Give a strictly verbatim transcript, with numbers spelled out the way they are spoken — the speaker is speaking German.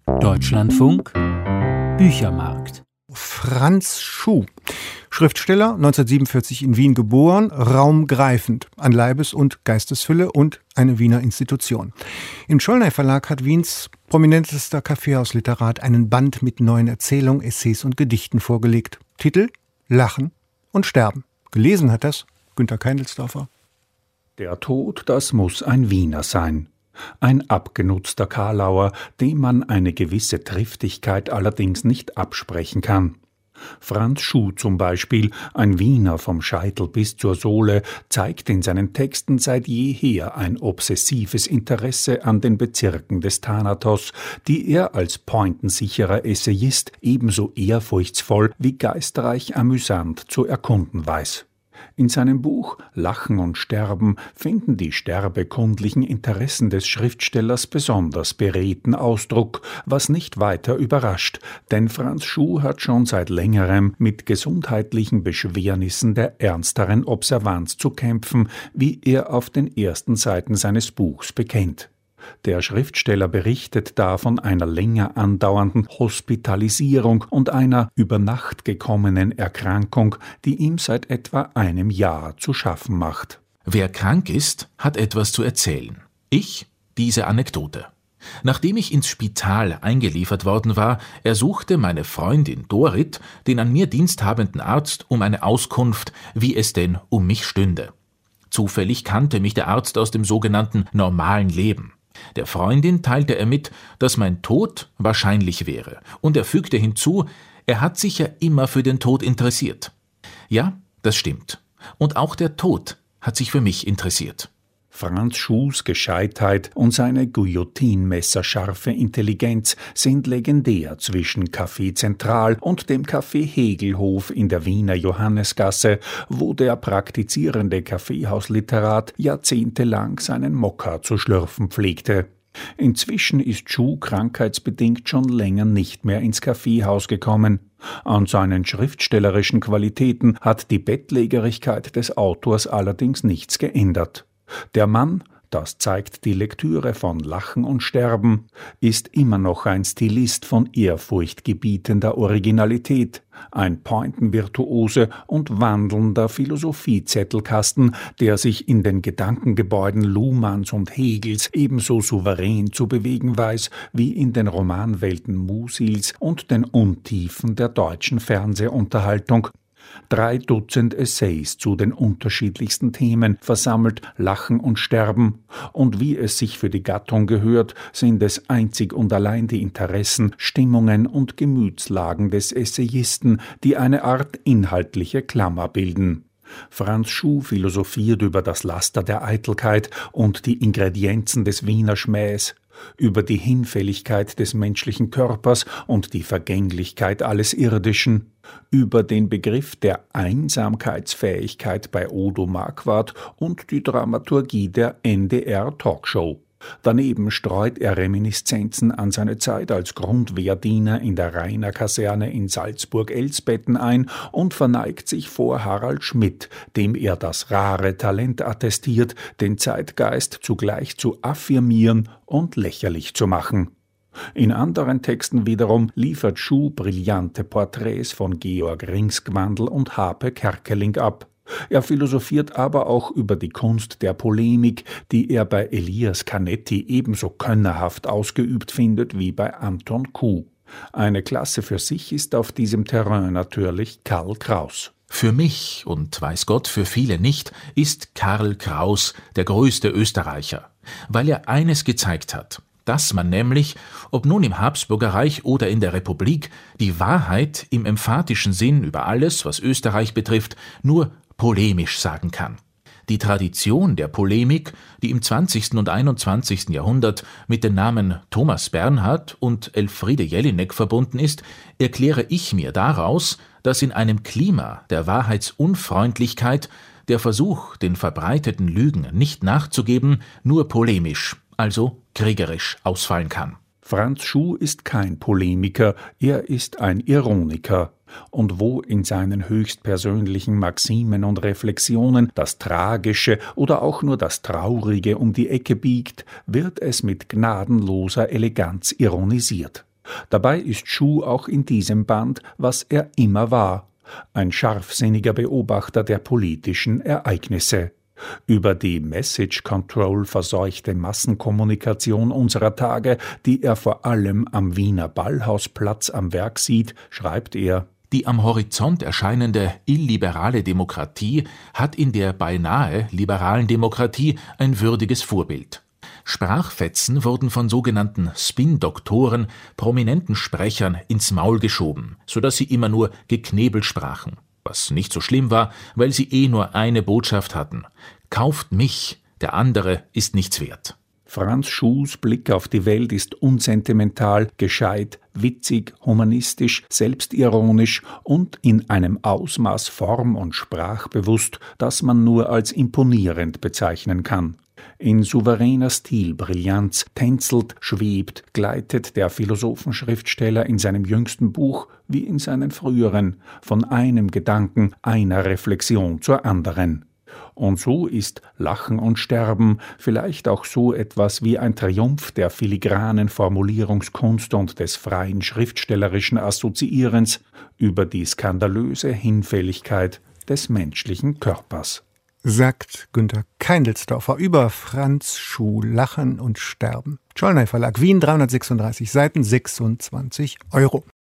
Deutschlandfunk Büchermarkt. Franz Schuh, Schriftsteller, neunzehnhundertsiebenundvierzig in Wien geboren, raumgreifend, an Leibes- und Geistesfülle und eine Wiener Institution. Im Schollnay Verlag hat Wiens prominentester Kaffeehausliterat einen Band mit neuen Erzählungen, Essays und Gedichten vorgelegt. Titel: Lachen und Sterben. Gelesen hat das Günter Keindelsdorfer. Der Tod, das muss ein Wiener sein. Ein abgenutzter Karlauer, dem man eine gewisse Triftigkeit allerdings nicht absprechen kann. Franz Schuh zum Beispiel, ein Wiener vom Scheitel bis zur Sohle, zeigt in seinen Texten seit jeher ein obsessives Interesse an den Bezirken des Thanatos, die er als pointensicherer Essayist ebenso ehrfurchtsvoll wie geistreich amüsant zu erkunden weiß. In seinem Buch »Lachen und Sterben« finden die sterbekundlichen Interessen des Schriftstellers besonders beredten Ausdruck, was nicht weiter überrascht, denn Franz Schuh hat schon seit längerem mit gesundheitlichen Beschwernissen der ernsteren Observanz zu kämpfen, wie er auf den ersten Seiten seines Buchs bekennt. Der Schriftsteller berichtet da von einer länger andauernden Hospitalisierung und einer über Nacht gekommenen Erkrankung, die ihm seit etwa einem Jahr zu schaffen macht. Wer krank ist, hat etwas zu erzählen. Ich diese Anekdote. Nachdem ich ins Spital eingeliefert worden war, ersuchte meine Freundin Dorit den an mir diensthabenden Arzt um eine Auskunft, wie es denn um mich stünde. Zufällig kannte mich der Arzt aus dem sogenannten normalen Leben. Der Freundin teilte er mit, dass mein Tod wahrscheinlich wäre, und er fügte hinzu, er hat sich ja immer für den Tod interessiert. Ja, das stimmt. Und auch der Tod hat sich für mich interessiert. Franz Schuhs Gescheitheit und seine guillotinmesserscharfe Intelligenz sind legendär zwischen Café Zentral und dem Café Hegelhof in der Wiener Johannesgasse, wo der praktizierende Kaffeehausliterat jahrzehntelang seinen Mokka zu schlürfen pflegte. Inzwischen ist Schuh krankheitsbedingt schon länger nicht mehr ins Kaffeehaus gekommen. An seinen schriftstellerischen Qualitäten hat die Bettlägerigkeit des Autors allerdings nichts geändert. Der Mann, das zeigt die Lektüre von Lachen und Sterben, ist immer noch ein Stilist von ehrfurchtgebietender Originalität, ein Pointenvirtuose und wandelnder Philosophiezettelkasten, der sich in den Gedankengebäuden Luhmanns und Hegels ebenso souverän zu bewegen weiß wie in den Romanwelten Musils und den Untiefen der deutschen Fernsehunterhaltung. Drei Dutzend Essays zu den unterschiedlichsten Themen versammelt Lachen und Sterben, und wie es sich für die Gattung gehört, sind es einzig und allein die Interessen, Stimmungen und Gemütslagen des Essayisten, die eine Art inhaltliche Klammer bilden. Franz Schuh philosophiert über das Laster der Eitelkeit und die Ingredienzen des Wiener Schmähs, über die Hinfälligkeit des menschlichen Körpers und die Vergänglichkeit alles Irdischen, über den Begriff der Einsamkeitsfähigkeit bei Odo Marquardt und die Dramaturgie der N D R-Talkshow. Daneben streut er Reminiszenzen an seine Zeit als Grundwehrdiener in der Rainer-Kaserne in Salzburg-Elsbetten ein und verneigt sich vor Harald Schmidt, dem er das rare Talent attestiert, den Zeitgeist zugleich zu affirmieren und lächerlich zu machen. In anderen Texten wiederum liefert Schuh brillante Porträts von Georg Ringsgwandl und Harpe Kerkeling ab. Er philosophiert aber auch über die Kunst der Polemik, die er bei Elias Canetti ebenso könnerhaft ausgeübt findet wie bei Anton Kuh. Eine Klasse für sich ist auf diesem Terrain natürlich Karl Kraus. Für mich, und weiß Gott für viele nicht, ist Karl Kraus der größte Österreicher, weil er eines gezeigt hat, dass man nämlich, ob nun im Habsburgerreich oder in der Republik, die Wahrheit im emphatischen Sinn über alles, was Österreich betrifft, nur polemisch sagen kann. Die Tradition der Polemik, die im zwanzigsten und einundzwanzigsten Jahrhundert mit den Namen Thomas Bernhard und Elfriede Jelinek verbunden ist, erkläre ich mir daraus, dass in einem Klima der Wahrheitsunfreundlichkeit der Versuch, den verbreiteten Lügen nicht nachzugeben, nur polemisch, also kriegerisch ausfallen kann. Franz Schuh ist kein Polemiker, er ist ein Ironiker. Und wo in seinen höchstpersönlichen Maximen und Reflexionen das Tragische oder auch nur das Traurige um die Ecke biegt, wird es mit gnadenloser Eleganz ironisiert. Dabei ist Schuh auch in diesem Band, was er immer war: ein scharfsinniger Beobachter der politischen Ereignisse. Über die Message-Control verseuchte Massenkommunikation unserer Tage, die er vor allem am Wiener Ballhausplatz am Werk sieht, schreibt er: Die am Horizont erscheinende illiberale Demokratie hat in der beinahe liberalen Demokratie ein würdiges Vorbild. Sprachfetzen wurden von sogenannten Spin-Doktoren, prominenten Sprechern, ins Maul geschoben, sodass sie immer nur geknebelt sprachen. Was nicht so schlimm war, weil sie eh nur eine Botschaft hatten: Kauft mich, der andere ist nichts wert. Franz Schuhs Blick auf die Welt ist unsentimental, gescheit, witzig, humanistisch, selbstironisch und in einem Ausmaß form- und sprachbewusst, das man nur als imponierend bezeichnen kann. In souveräner Stilbrillanz tänzelt, schwebt, gleitet der Philosophenschriftsteller in seinem jüngsten Buch wie in seinen früheren von einem Gedanken, einer Reflexion zur anderen. Und so ist Lachen und Sterben vielleicht auch so etwas wie ein Triumph der filigranen Formulierungskunst und des freien schriftstellerischen Assoziierens über die skandalöse Hinfälligkeit des menschlichen Körpers. Sagt Günter Keindelsdorfer über Franz Schuh, Lachen und Sterben. Czollner Verlag, Wien, dreihundertsechsunddreißig Seiten, sechsundzwanzig Euro.